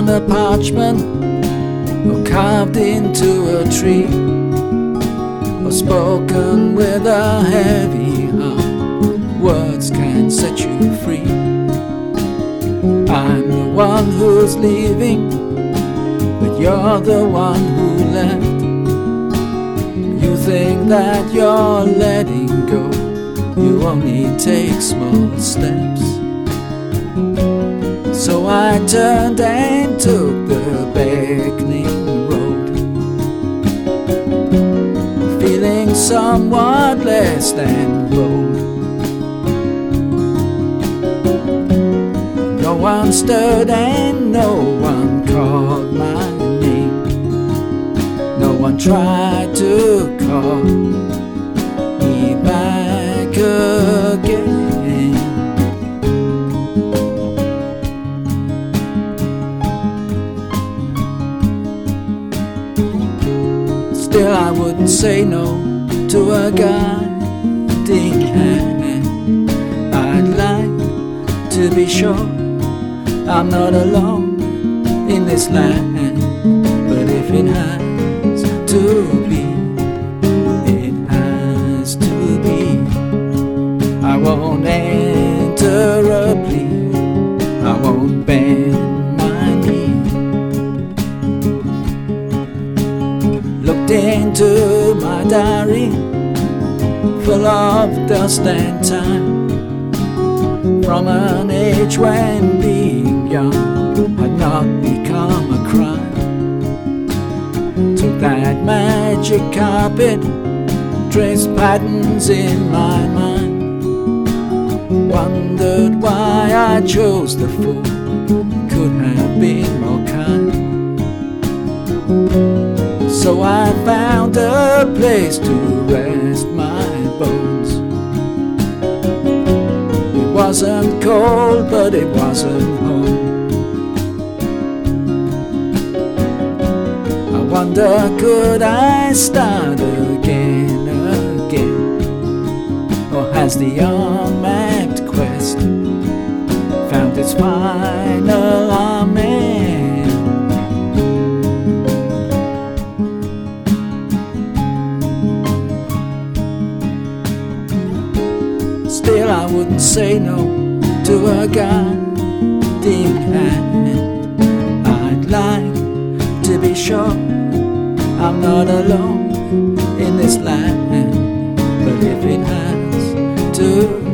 on a parchment, or carved into a tree, or spoken with a heavy heart. Words can set you free. I'm the one who's leaving, but you're the one who left. You think that you're letting go, you only take small steps. So I turned and took the beckoning road, feeling somewhat less than bold. No one stirred and no one called my name. No one tried to call me back again. Still I wouldn't say no to a guiding hand. I'd like to be sure I'm not alone in this land. But if it has to be, it has to be. I won't enter a plea, I won't bend my knee. Looked into my diary, full of dust and time, from an age when being young had not become a crime. Took that magic carpet, traced patterns in my mind, wondered why I chose the fool, could have been more kind. So I found a place to rest my bones. It wasn't cold, but it wasn't home. I wonder, could I start again? Or has the unmapped quest found its final amen? Still I wouldn't say no to a guiding hand. I'd like to be sure I'm not alone in this land. But if it has to